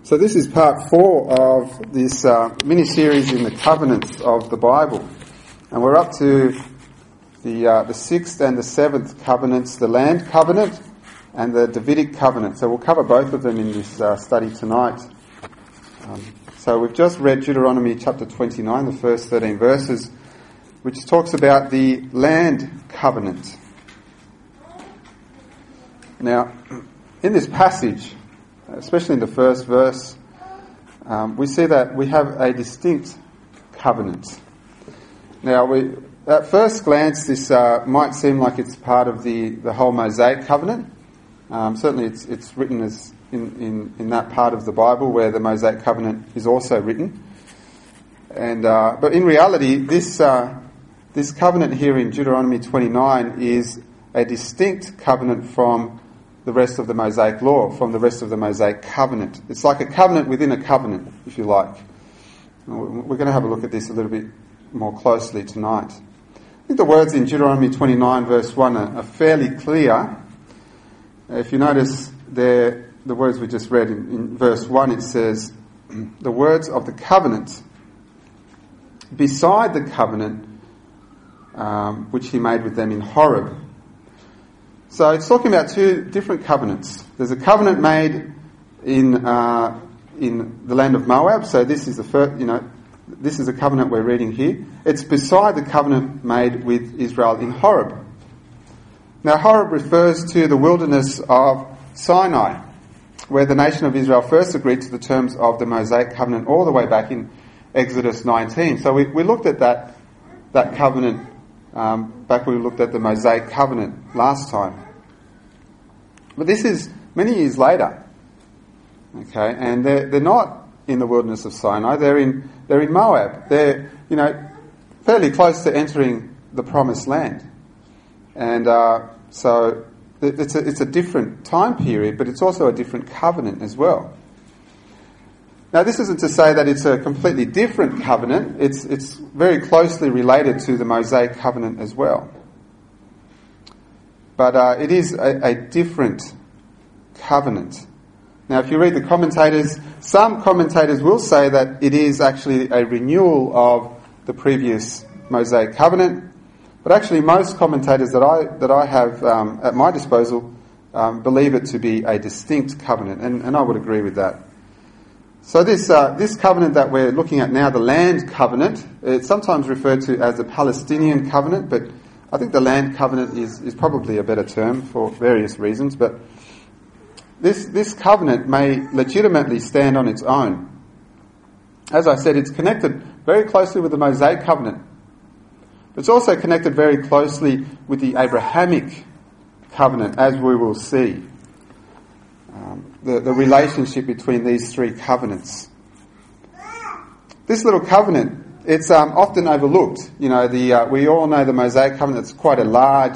So this is part 4 of this mini-series in the covenants of the Bible. And we're up to the 6th and the 7th covenants, the land covenant and the Davidic covenant. So we'll cover both of them in this study tonight. So we've just read Deuteronomy chapter 29, the first 13 verses, which talks about the land covenant. Now, in this passage, especially in the first verse, we see that we have a distinct covenant. Now, at first glance, this might seem like it's part of the whole Mosaic covenant. Certainly, it's written as in that part of the Bible where the Mosaic covenant is also written. And but in reality, this covenant here in Deuteronomy 29 is a distinct covenant from the rest of the Mosaic law, from the rest of the Mosaic covenant. It's like a covenant within a covenant, if you like. We're going to have a look at this a little bit more closely tonight. I think the words in Deuteronomy 29 verse 1 are fairly clear. If you notice there, the words we just read in verse 1, it says, the words of the covenant, beside the covenant which he made with them in Horeb. So it's talking about two different covenants. There's a covenant made in the land of Moab. So this is the first, this is a covenant we're reading here. It's beside the covenant made with Israel in Horeb. Now Horeb refers to the wilderness of Sinai, where the nation of Israel first agreed to the terms of the Mosaic covenant all the way back in Exodus 19. So we looked at that covenant back when we looked at the Mosaic covenant last time. But this is many years later. Okay, and they're not in the wilderness of Sinai, they're in Moab. They're, fairly close to entering the promised land. And so it's a different time period, but it's also a different covenant as well. Now, this isn't to say that it's a completely different covenant. It's very closely related to the Mosaic covenant as well. But it is a different covenant. Now, if you read the commentators, some commentators will say that it is actually a renewal of the previous Mosaic covenant. But actually, most commentators that I have at my disposal believe it to be a distinct covenant, and I would agree with that. So this covenant that we're looking at now, the land covenant, it's sometimes referred to as the Palestinian covenant, but I think the land covenant is probably a better term for various reasons. But this covenant may legitimately stand on its own. As I said, it's connected very closely with the Mosaic covenant. It's also connected very closely with the Abrahamic covenant, as we will see. The relationship between these three covenants. This little covenant, it's often overlooked. We all know the Mosaic covenant. It's quite a large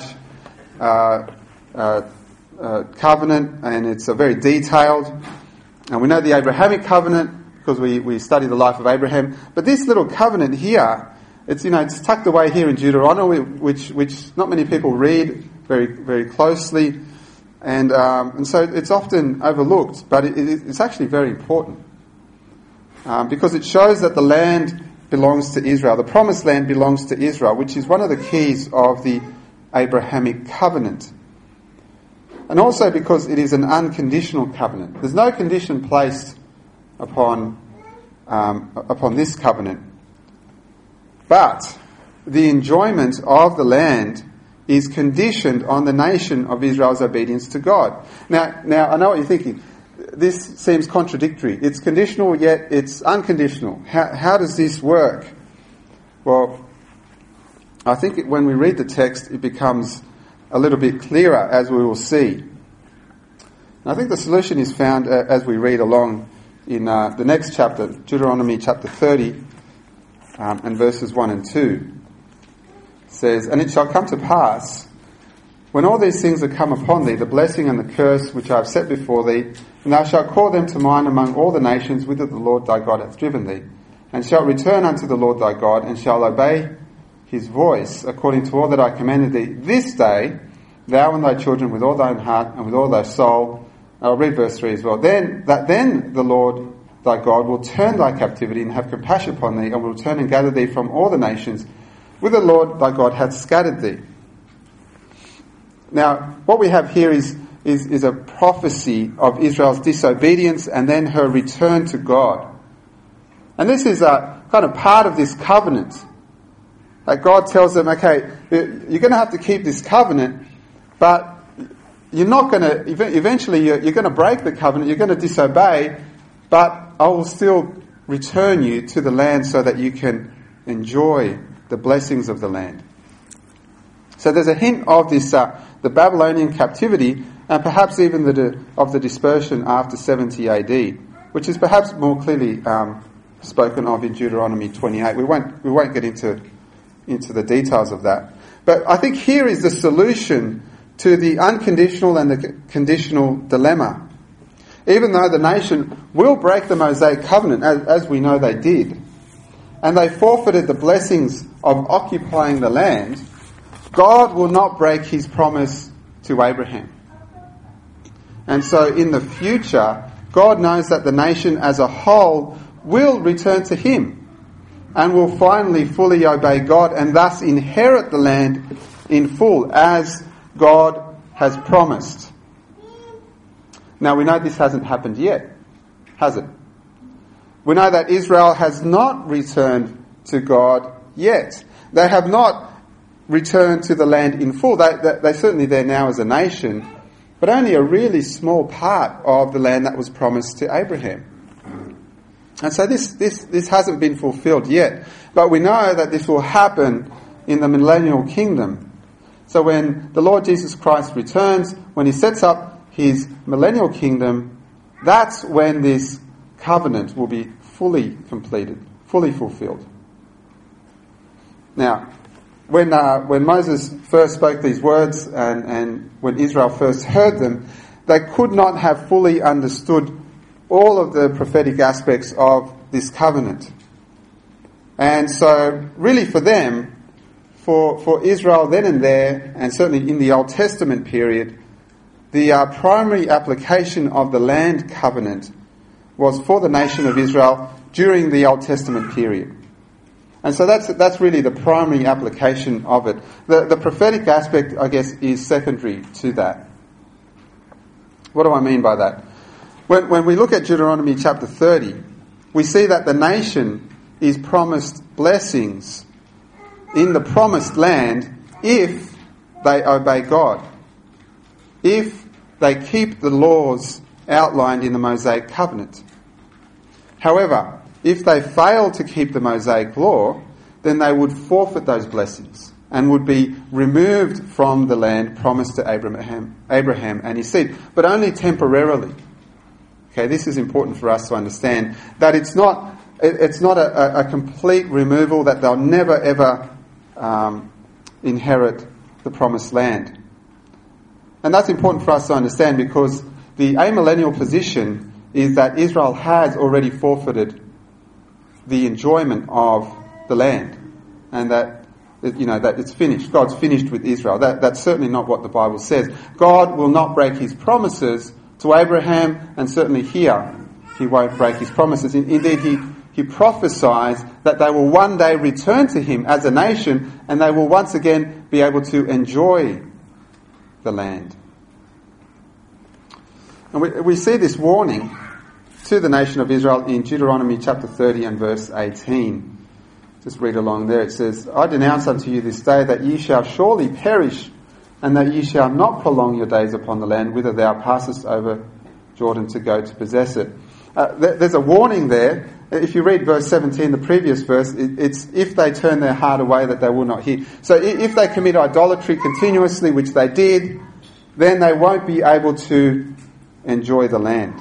covenant, and it's very detailed. And we know the Abrahamic covenant because we study the life of Abraham. But this little covenant here, it's tucked away here in Deuteronomy, which not many people read very, very closely. And so it's often overlooked, but it's actually very important because it shows that the land belongs to Israel. The promised land belongs to Israel, which is one of the keys of the Abrahamic covenant. And also because it is an unconditional covenant. There's no condition placed upon this covenant. But the enjoyment of the land is conditioned on the nation of Israel's obedience to God. Now I know what you're thinking. This seems contradictory. It's conditional, yet it's unconditional. How does this work? Well, I think when we read the text, it becomes a little bit clearer, as we will see. And I think the solution is found as we read along in the next chapter, Deuteronomy chapter 30, and verses 1 and 2. Says, and it shall come to pass, when all these things are come upon thee, the blessing and the curse which I have set before thee, and thou shalt call them to mind among all the nations whither the Lord thy God hath driven thee, and shalt return unto the Lord thy God, and shalt obey his voice, according to all that I commanded thee this day, thou and thy children with all thine heart and with all thy soul. I'll read verse 3 as well. Then the Lord thy God will turn thy captivity and have compassion upon thee, and will return and gather thee from all the nations, whither the Lord thy God hath scattered thee. Now, what we have here is a prophecy of Israel's disobedience and then her return to God. And this is a kind of part of this covenant. Like God tells them, okay, you're going to have to keep this covenant, but you're not going to, eventually you're going to break the covenant, you're going to disobey, but I will still return you to the land so that you can enjoy the blessings of the land. So there's a hint of this, the Babylonian captivity, and perhaps even of the dispersion after 70 AD, which is perhaps more clearly spoken of in Deuteronomy 28. We won't get into the details of that. But I think here is the solution to the unconditional and the conditional dilemma. Even though the nation will break the Mosaic covenant, as we know they did, and they forfeited the blessings of occupying the land, God will not break his promise to Abraham. And so in the future, God knows that the nation as a whole will return to him and will finally fully obey God and thus inherit the land in full as God has promised. Now we know this hasn't happened yet, has it? We know that Israel has not returned to God yet. They have not returned to the land in full. They're certainly there now as a nation, but only a really small part of the land that was promised to Abraham. And so this hasn't been fulfilled yet. But we know that this will happen in the millennial kingdom. So when the Lord Jesus Christ returns, when he sets up his millennial kingdom, that's when this covenant will be fully completed, fully fulfilled. Now, when Moses first spoke these words and when Israel first heard them, they could not have fully understood all of the prophetic aspects of this covenant. And so, really for them, for Israel then and there, and certainly in the Old Testament period, the primary application of the land covenant was for the nation of Israel during the Old Testament period. And so that's really the primary application of it. The prophetic aspect, I guess, is secondary to that. What do I mean by that? When we look at Deuteronomy chapter 30, we see that the nation is promised blessings in the promised land if they obey God, if they keep the laws outlined in the Mosaic covenant. However, if they fail to keep the Mosaic law, then they would forfeit those blessings and would be removed from the land promised to Abraham and his seed, but only temporarily. Okay, this is important for us to understand, that it's not a complete removal, that they'll never ever inherit the promised land. And that's important for us to understand, because the amillennial position is that Israel has already forfeited the enjoyment of the land, and that it's finished. God's finished with Israel. That's certainly not what the Bible says. God will not break his promises to Abraham, and certainly here he won't break his promises. Indeed, he prophesies that they will one day return to him as a nation, and they will once again be able to enjoy the land. And we see this warning to the nation of Israel in Deuteronomy chapter 30 and verse 18. Just read along there. It says, I denounce unto you this day that ye shall surely perish, and that ye shall not prolong your days upon the land whither thou passest over Jordan to go to possess it. There's a warning there. If you read verse 17, the previous verse, it's if they turn their heart away that they will not hear. So if they commit idolatry continuously, which they did, then they won't be able to enjoy the land.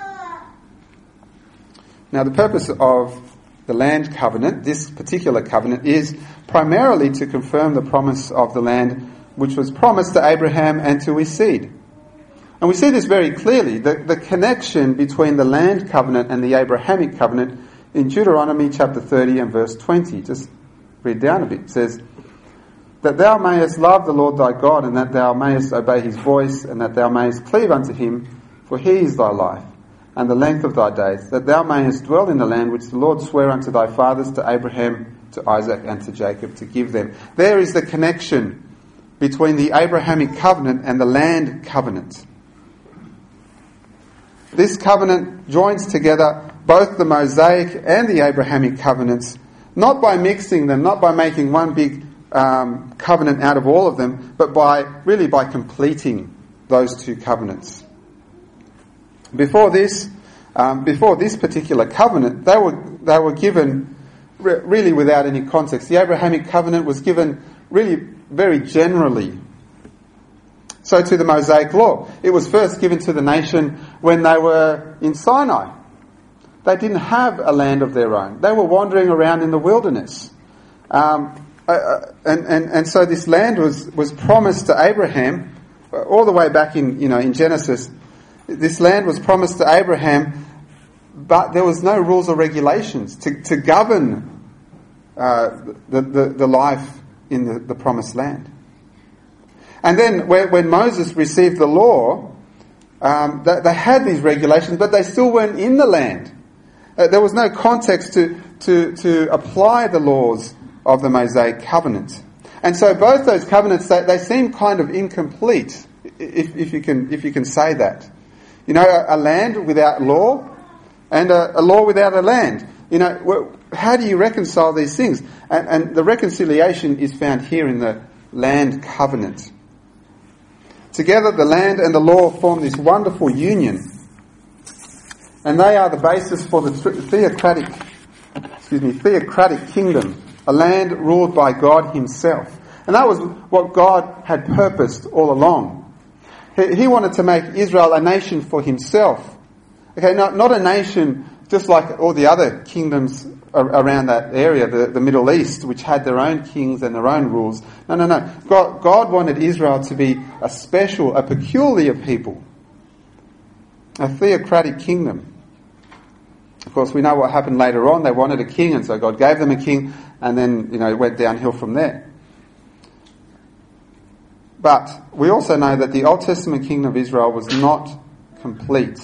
Now, the purpose of the land covenant, this particular covenant, is primarily to confirm the promise of the land which was promised to Abraham and to his seed. And we see this very clearly, the connection between the land covenant and the Abrahamic covenant in Deuteronomy chapter 30 and verse 20. Just read down a bit. It says, that thou mayest love the Lord thy God, and that thou mayest obey his voice, and that thou mayest cleave unto him, for he is thy life. and the length of thy days, that thou mayest dwell in the land which the Lord sware unto thy fathers, to Abraham, to Isaac, and to Jacob, to give them. There is the connection between the Abrahamic covenant and the land covenant. This covenant joins together both the Mosaic and the Abrahamic covenants, not by mixing them, not by making one big covenant out of all of them, but by completing those two covenants. Before this particular covenant, they were given really without any context. The Abrahamic covenant was given really very generally. So to the Mosaic law, it was first given to the nation when they were in Sinai. They didn't have a land of their own. They were wandering around in the wilderness. And so this land was promised to Abraham all the way back in Genesis. This land was promised to Abraham, but there was no rules or regulations to govern the life in the promised land. And then when Moses received the law, they had these regulations, but they still weren't in the land. There was no context to apply the laws of the Mosaic covenant. And so both those covenants, they seem kind of incomplete, if you can say that. A land without law and a law without a land. How do you reconcile these things? And the reconciliation is found here in the land covenant. Together, the land and the law form this wonderful union. And they are the basis for the theocratic kingdom, a land ruled by God himself. And that was what God had purposed all along. He wanted to make Israel a nation for himself. Okay, not a nation just like all the other kingdoms around that area, the Middle East, which had their own kings and their own rules. No. God wanted Israel to be a peculiar people. A theocratic kingdom. Of course, we know what happened later on. They wanted a king, and so God gave them a king, and then, it went downhill from there. But we also know that the Old Testament kingdom of Israel was not complete.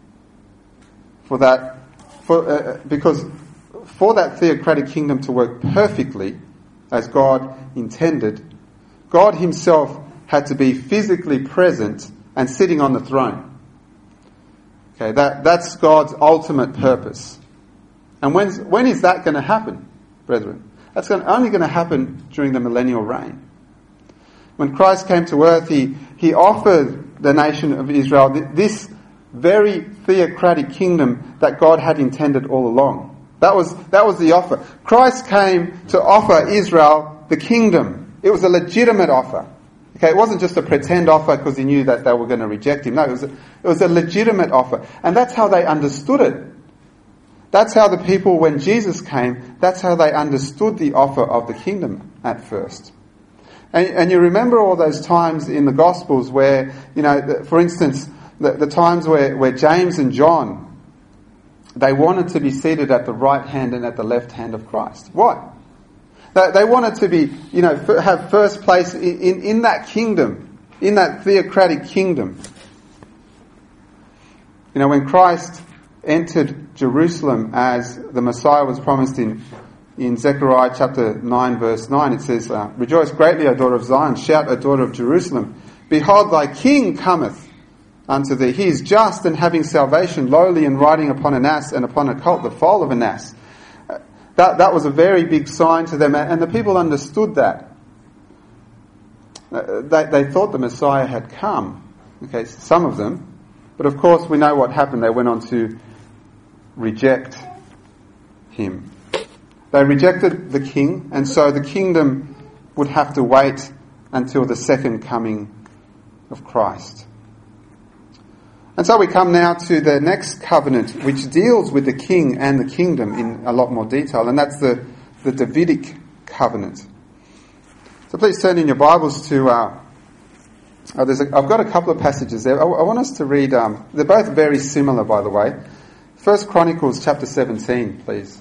Because for that theocratic kingdom to work perfectly, as God intended, God himself had to be physically present and sitting on the throne. Okay, that's God's ultimate purpose. And when is that going to happen, brethren? That's only going to happen during the millennial reign. When Christ came to earth, he offered the nation of Israel this very theocratic kingdom that God had intended all along. That was the offer. Christ came to offer Israel the kingdom. It was a legitimate offer. Okay, it wasn't just a pretend offer because he knew that they were going to reject him. No, it was a legitimate offer. And that's how they understood it. That's how the people, when Jesus came, that's how they understood the offer of the kingdom at first. And you remember all those times in the Gospels where, for instance, the times where James and John, they wanted to be seated at the right hand and at the left hand of Christ. Why? They wanted to be, have first place in that kingdom, in that theocratic kingdom. When Christ entered Jerusalem as the Messiah was promised in Zechariah chapter 9 verse 9, it says, "Rejoice greatly, O daughter of Zion, shout, O daughter of Jerusalem. Behold, thy king cometh unto thee. He is just and having salvation, lowly and riding upon an ass, and upon a colt, the foal of an ass." That was a very big sign to them, and the people understood that. They thought the Messiah had come. Okay, some of them. But of course we know what happened. They went on to reject him. They rejected the king, and so the kingdom would have to wait until the second coming of Christ. And so we come now to the next covenant, which deals with the king and the kingdom in a lot more detail, and that's the Davidic covenant. So please turn in your Bibles to... I've got a couple of passages there. I want us to read... they're both very similar, by the way. 1 Chronicles chapter 17, please.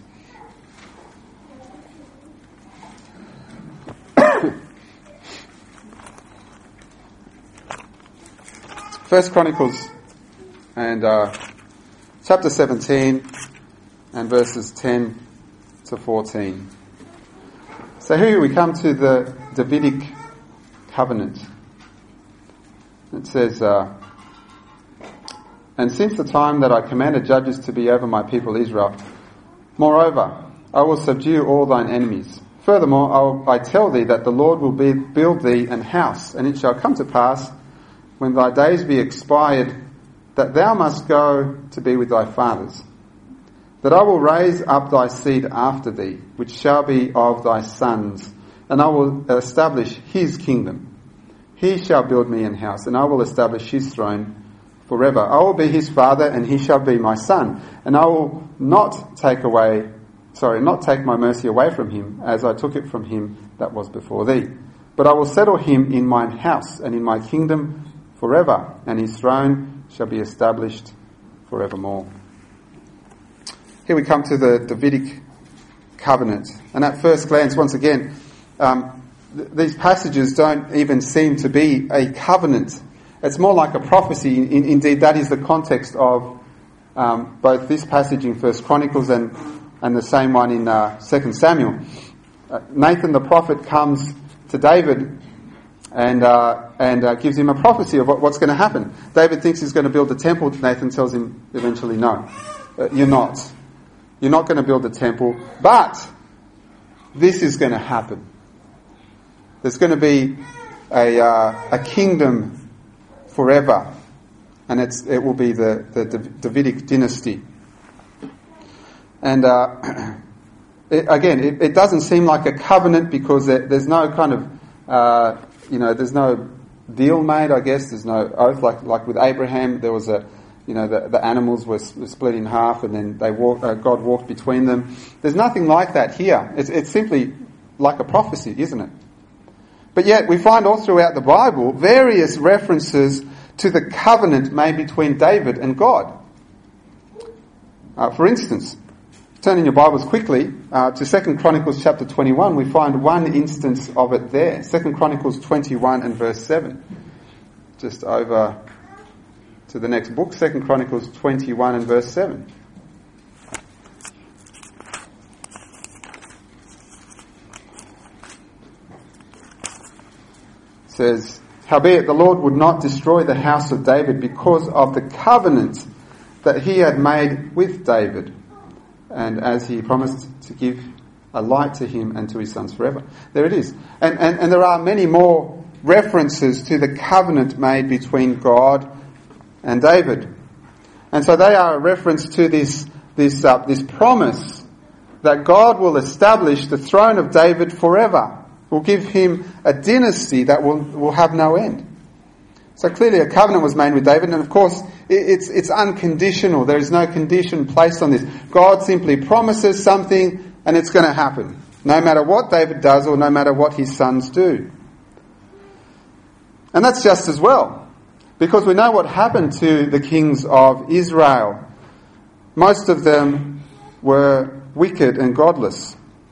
1 Chronicles and chapter 17 and verses 10 to 14. So here we come to the Davidic covenant. It says, and since the time that I commanded judges to be over my people Israel, moreover, I will subdue all thine enemies. Furthermore, I tell thee that the Lord will build thee an house, and it shall come to pass, when thy days be expired, that thou must go to be with thy fathers, that I will raise up thy seed after thee, which shall be of thy sons, and I will establish his kingdom. He shall build me an house, and I will establish his throne forever. I will be his father, and he shall be my son, and I will not take my mercy away from him, as I took it from him that was before thee. But I will settle him in mine house, and in my kingdom forever, and his throne shall be established forevermore. Here we come to the Davidic covenant. And at first glance, once again, these passages don't even seem to be a covenant. It's more like a prophecy. Indeed, that is the context of both this passage in 1 Chronicles and the same one in 2 Samuel. Nathan the prophet comes to David and gives him a prophecy of what's going to happen. David thinks he's going to build a temple. Nathan tells him eventually, no, you're not. You're not going to build a temple, but this is going to happen. There's going to be a kingdom forever, and it will be the Davidic dynasty. And it doesn't seem like a covenant because there's no kind of there's no deal made. I guess there's no oath like with Abraham. There was the animals were split in half, and then God walked between them. There's nothing like that here. It's simply like a prophecy, isn't it? But yet we find all throughout the Bible various references to the covenant made between David and God. For instance, turning your Bibles quickly to 2 Chronicles chapter 21, we find one instance of it there. 2 Chronicles 21 and verse 7. Just over to the next book, 2 Chronicles 21 and verse 7. It says, howbeit the Lord would not destroy the house of David because of the covenant that he had made with David, and as he promised to give a light to him and to his sons forever. There it is. And there are many more references to the covenant made between God and David. And so they are a reference to this promise that God will establish the throne of David forever. Will give him a dynasty that will have no end. So clearly a covenant was made with David, and of course it's unconditional. There is no condition placed on this. God simply promises something and it's going to happen, no matter what David does or no matter what his sons do. And that's just as well, because we know what happened to the kings of Israel. Most of them were wicked and godless.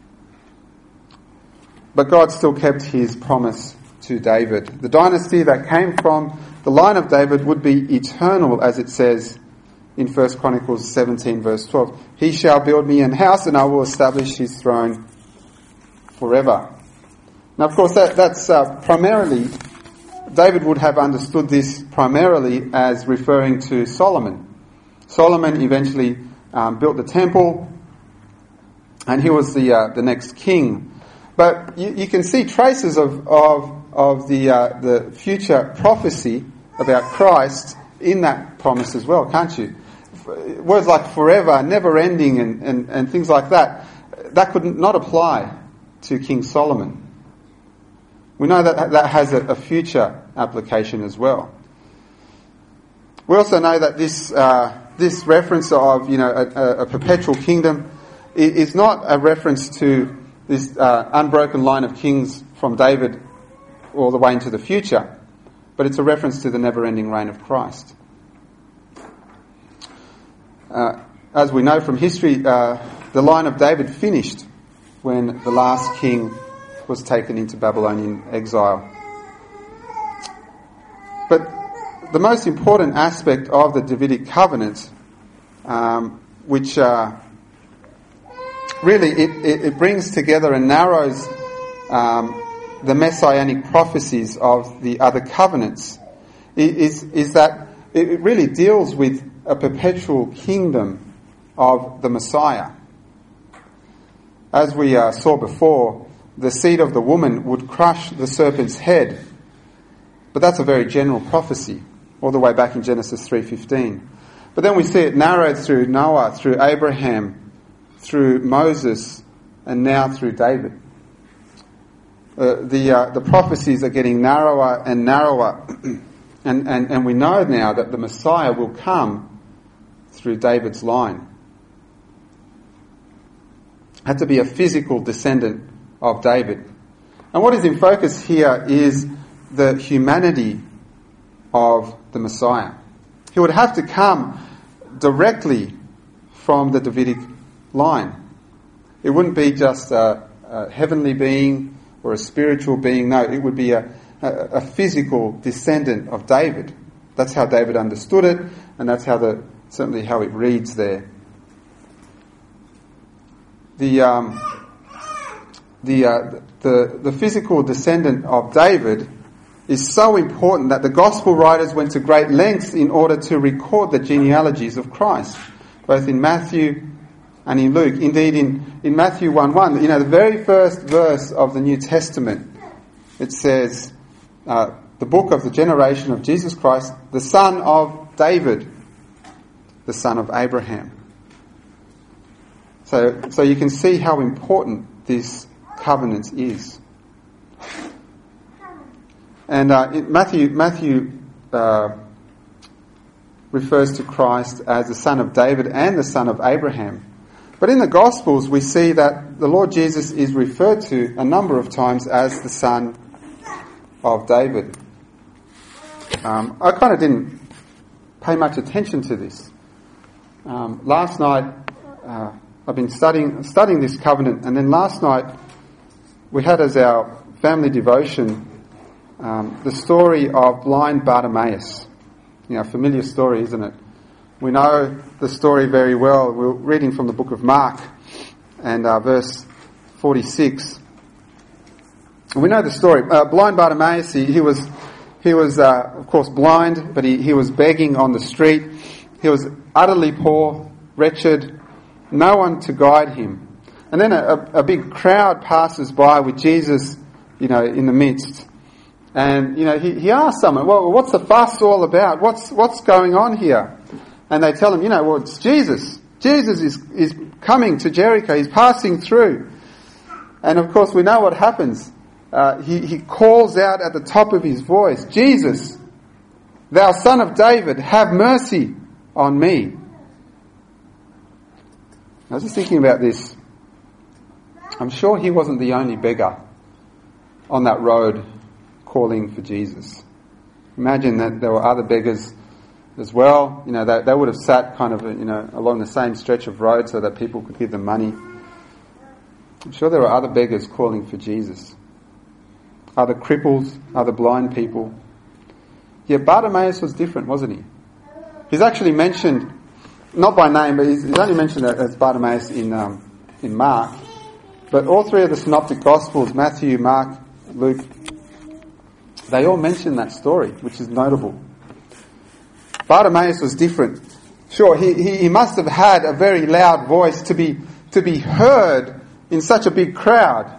But God still kept his promise to David. The dynasty that came from the line of David would be eternal, as it says in 1 Chronicles 17 verse 12. He shall build me an house and I will establish his throne forever. Now, of course, that's primarily, David would have understood this primarily as referring to Solomon. Solomon eventually built the temple, and he was the next king. But you can see traces of the future prophecy about Christ in that promise as well, can't you? Words like forever, never ending, and things like that could not apply to King Solomon. We know that has a future application as well. We also know that this reference of a perpetual kingdom is not a reference to this unbroken line of kings from David all the way into the future, but it's a reference to the never-ending reign of Christ. As we know from history, the line of David finished when the last king was taken into Babylonian exile. But the most important aspect of the Davidic covenant which really it brings together and narrows the messianic prophecies of the other covenants, is that it really deals with a perpetual kingdom of the Messiah. As we saw before, the seed of the woman would crush the serpent's head. But that's a very general prophecy, all the way back in Genesis 3:15. But then we see it narrowed through Noah, through Abraham, through Moses, and now through David. The prophecies are getting narrower and narrower. And we know now that the Messiah will come through David's line. Had to be a physical descendant of David. And what is in focus here is the humanity of the Messiah. He would have to come directly from the Davidic line. It wouldn't be just a heavenly being or a spiritual being. No, it would be a physical descendant of David. That's how David understood it, and that's certainly how it reads there. The physical descendant of David is so important that the gospel writers went to great lengths in order to record the genealogies of Christ, both in Matthew and in Luke. Indeed, in Matthew 1:1, the very first verse of the New Testament, it says, the book of the generation of Jesus Christ, the son of David, the son of Abraham. So you can see how important this covenant is. And Matthew refers to Christ as the son of David and the son of Abraham. But in the Gospels we see that the Lord Jesus is referred to a number of times as the son of David. I kind of didn't pay much attention to this. Last night I've been studying this covenant, and then last night we had as our family devotion the story of blind Bartimaeus. A familiar story, isn't it? We know the story very well. We're reading from the book of Mark, and verse 46. We know the story. Blind Bartimaeus, he was of course blind, but he was begging on the street. He was utterly poor, wretched, no one to guide him. And then a big crowd passes by with Jesus, in the midst. And, he asks someone, well, what's the fuss all about? What's going on here? And they tell him, well, it's Jesus. Jesus is coming to Jericho. He's passing through. And of course we know what happens. He calls out at the top of his voice, Jesus, thou son of David, have mercy on me. I was just thinking about this. I'm sure he wasn't the only beggar on that road calling for Jesus. Imagine that there were other beggars as well. They would have sat kind of, along the same stretch of road so that people could give them money. I'm sure there were other beggars calling for Jesus. Other cripples, other blind people. Yet Bartimaeus was different, wasn't he? He's actually mentioned, not by name, but he's only mentioned as Bartimaeus in Mark. But all three of the synoptic Gospels, Matthew, Mark, Luke, they all mention that story, which is notable. Bartimaeus was different. Sure, he must have had a very loud voice to be heard in such a big crowd.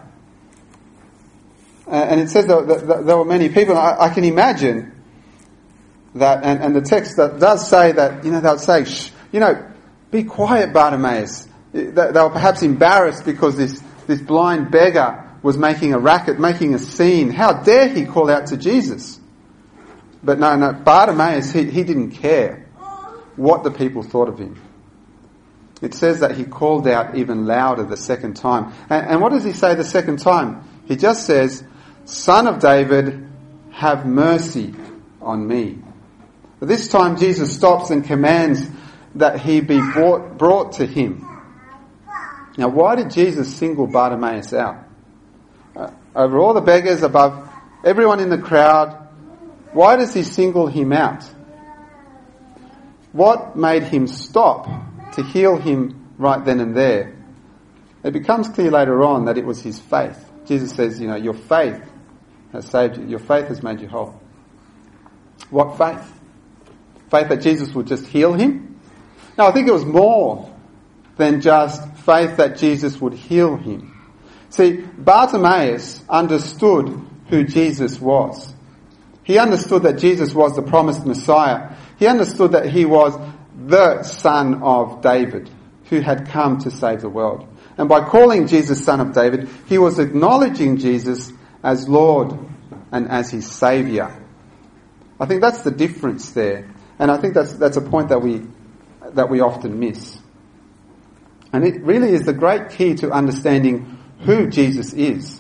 And it says that there were many people. I can imagine that, and the text that does say that, they'll say, shh, be quiet, Bartimaeus. They were perhaps embarrassed because this blind beggar was making a racket, making a scene. How dare he call out to Jesus? But no, Bartimaeus, he didn't care what the people thought of him. It says that he called out even louder the second time. And what does he say the second time? He just says, Son of David, have mercy on me. But this time Jesus stops and commands that he be brought to him. Now, why did Jesus single Bartimaeus out? Over all the beggars, above everyone in the crowd, why does he single him out? What made him stop to heal him right then and there. It becomes clear later on that it was his faith. Jesus says, your faith has saved you. Your faith has made you whole. What faith? Faith that Jesus would just heal him? No, I think it was more than just faith that Jesus would heal him. See, Bartimaeus understood who Jesus was. He understood that Jesus was the promised Messiah. He understood that he was the Son of David who had come to save the world. And by calling Jesus Son of David, he was acknowledging Jesus as Lord and as his Saviour. I think that's the difference there. And I think that's a point that we often miss. And it really is the great key to understanding who Jesus is.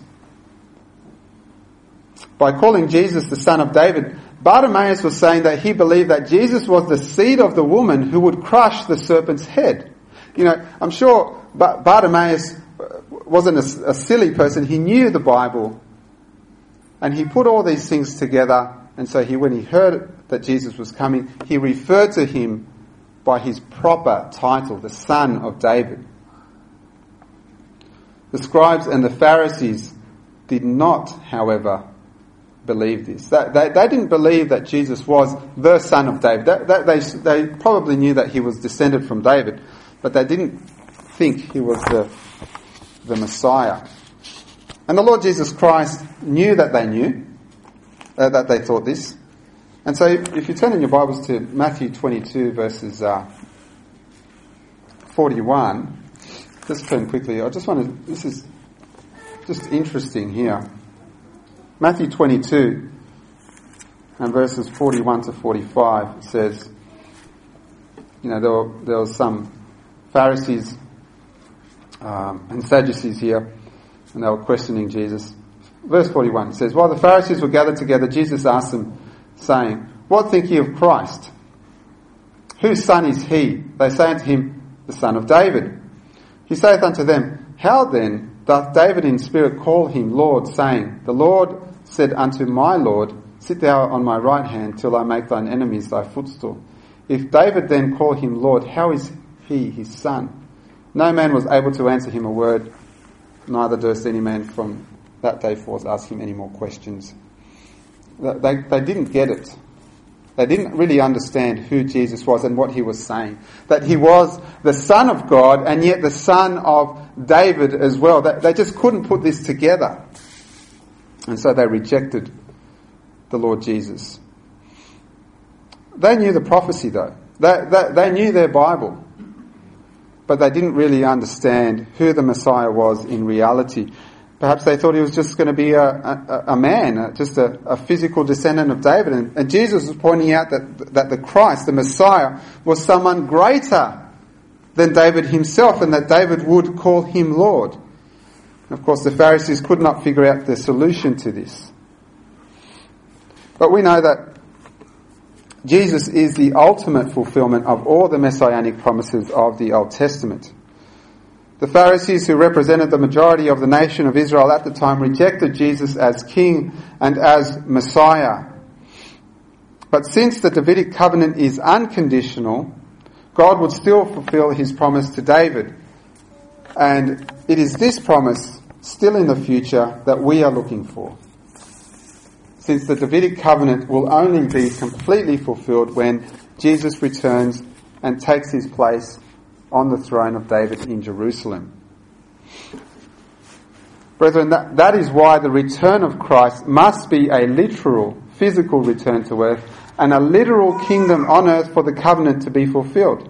By calling Jesus the Son of David, Bartimaeus was saying that he believed that Jesus was the seed of the woman who would crush the serpent's head. I'm sure Bartimaeus wasn't a silly person. He knew the Bible. And he put all these things together. And so when he heard that Jesus was coming, he referred to him by his proper title, the Son of David. The scribes and the Pharisees did not, however, believe this. They didn't believe that Jesus was the Son of David. They probably knew that he was descended from David, but they didn't think he was the Messiah. And the Lord Jesus Christ knew that they knew, that they thought this. And so if you turn in your Bibles to Matthew 22 verses 41, just turn quickly. This is just interesting here. Matthew 22 and verses 41 to 45 says, there was some Pharisees and Sadducees here, and they were questioning Jesus. Verse 41 says, while the Pharisees were gathered together, Jesus asked them, saying, what think ye of Christ? Whose son is he? They say unto him, the son of David. He saith unto them, how then doth David in spirit call him Lord, saying, the Lord said unto my Lord, sit thou on my right hand till I make thine enemies thy footstool. If David then call him Lord, how is he his son? No man was able to answer him a word, neither durst any man from that day forth ask him any more questions. They didn't get it. They didn't really understand who Jesus was and what he was saying. That he was the Son of God and yet the Son of David as well. They just couldn't put this together. And so they rejected the Lord Jesus. They knew the prophecy though. They knew their Bible. But they didn't really understand who the Messiah was in reality. Perhaps they thought he was just going to be a man, just a physical descendant of David. And Jesus was pointing out that the Christ, the Messiah, was someone greater than David himself, and that David would call him Lord. And of course, the Pharisees could not figure out the solution to this. But we know that Jesus is the ultimate fulfillment of all the messianic promises of the Old Testament. The Pharisees, who represented the majority of the nation of Israel at the time, rejected Jesus as king and as Messiah. But since the Davidic covenant is unconditional, God would still fulfill his promise to David. And it is this promise, still in the future, that we are looking for. Since the Davidic covenant will only be completely fulfilled when Jesus returns and takes his place on the throne of David in Jerusalem. Brethren, that is why the return of Christ must be a literal, physical return to earth and a literal kingdom on earth for the covenant to be fulfilled.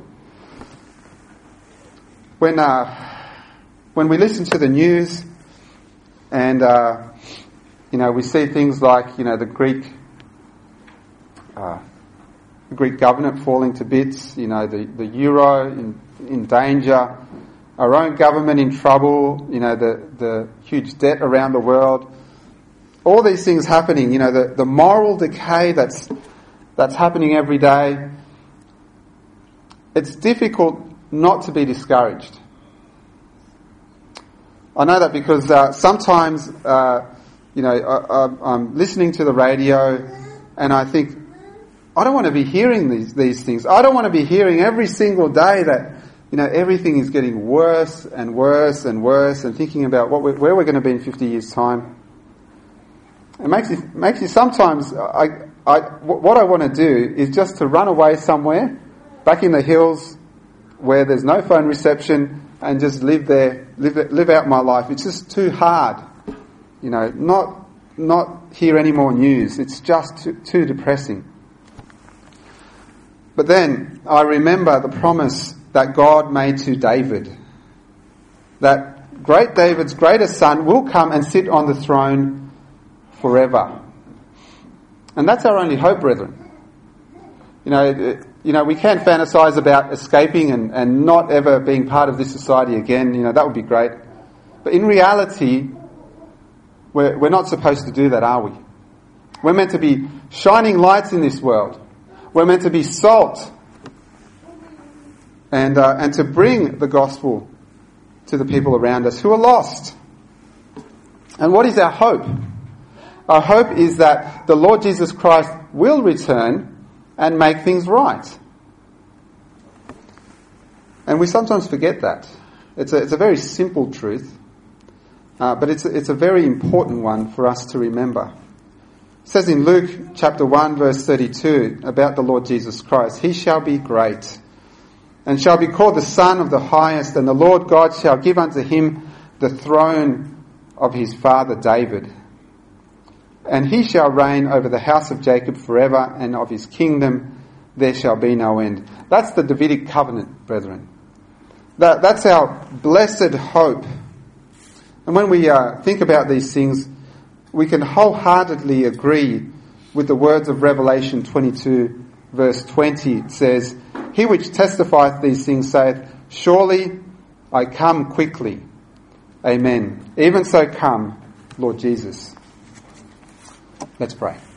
When we listen to the news and we see things like the Greek government falling to bits, the euro in danger, our own government in trouble, the huge debt around the world, all these things happening, the moral decay that's happening every day. It's difficult not to be discouraged. I know that because sometimes, I'm listening to the radio and I think, I don't want to be hearing these things. I don't want to be hearing every single day everything is getting worse and worse and worse, and thinking about where we're going to be in 50 years' time. It makes you sometimes, what I want to do is just to run away somewhere, back in the hills, where there's no phone reception, and just live there, live out my life. It's just too hard. Not hear any more news. It's just too depressing. But then I remember the promise that God made to David, that David's greatest son will come and sit on the throne forever. And that's our only hope, brethren. We can fantasize about escaping and not ever being part of this society again. That would be great. But in reality, we're not supposed to do that, are we? We're meant to be shining lights in this world. We're meant to be salt and to bring the gospel to the people around us who are lost. And what is our hope? Our hope is that the Lord Jesus Christ will return and make things right. And we sometimes forget that. It's a very simple truth, but it's a very important one for us to remember. It says in Luke chapter 1 verse 32 about the Lord Jesus Christ, "He shall be great, and shall be called the Son of the Highest, and the Lord God shall give unto him the throne of his father David. And he shall reign over the house of Jacob forever, and of his kingdom there shall be no end." That's the Davidic covenant, brethren. That's our blessed hope. And when we think about these things, we can wholeheartedly agree with the words of Revelation 22 verse 20. It says, "He which testifieth these things saith, Surely I come quickly. Amen. Even so come, Lord Jesus." Let's pray.